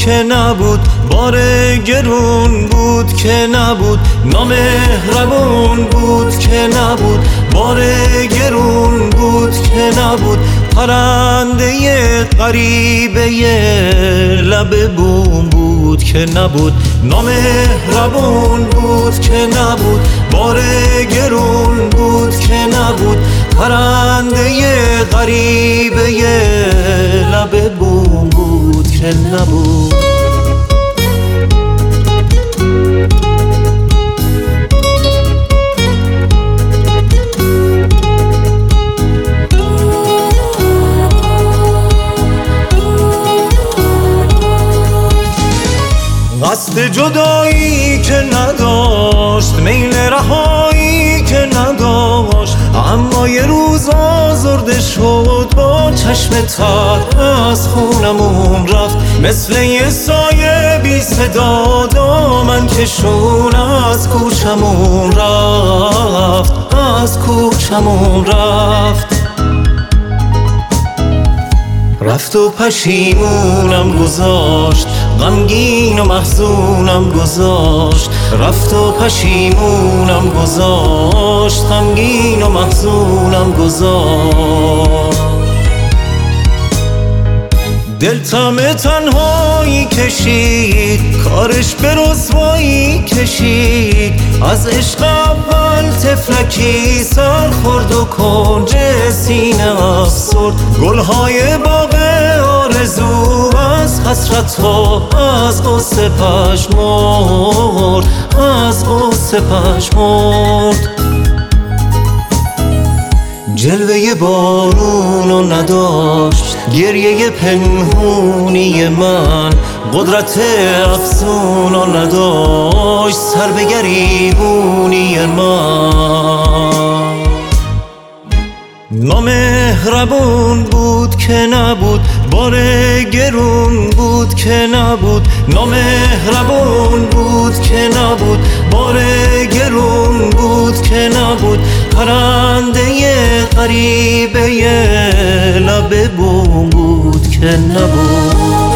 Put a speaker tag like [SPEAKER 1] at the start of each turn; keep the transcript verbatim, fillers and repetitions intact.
[SPEAKER 1] که نبود، بار گرون بود که نبود، نامهربون بود که نبود، بار گرون بود که نبود، پرنده غریبه لب بوم بود که نبود، نامهربون بود که نبود، بار گرون بود که نبود، پرنده غریبه لب بوم بود که نبود. قصد جدایی که نداشت، میل رهایی که نداشت، اما یه روز آزرده شد، با چشم تر از خونمون رفت، مثل یه سایه بی صدا دامن کشون از کوچمون رفت، از کوچمون رفت. رفت و پشیمونم گذاشت، غمگین و محزونم گذاشت، رفت و پشیمونم گذاشت، غمگین و محزونم گذاشت. دلتم تنهایی کشید، کارش به رسوایی کشید، از عشق اول تفلکی سر خورد و کنج سینه افسرد، گلهای باغ آرزو از حسرت و از غصه پژمرد، از غصه پژمرد. جلوه بارونو نداشت، گریه پنهونی من، قدرت افسونو نداشت، سر به گریبونی من. نامهربون بود که نبود، بار گرون بود که نبود، نامهربون بود که نبود، بار گرون بود که نبود، پرنده غریبه لب بوم بود که نبود.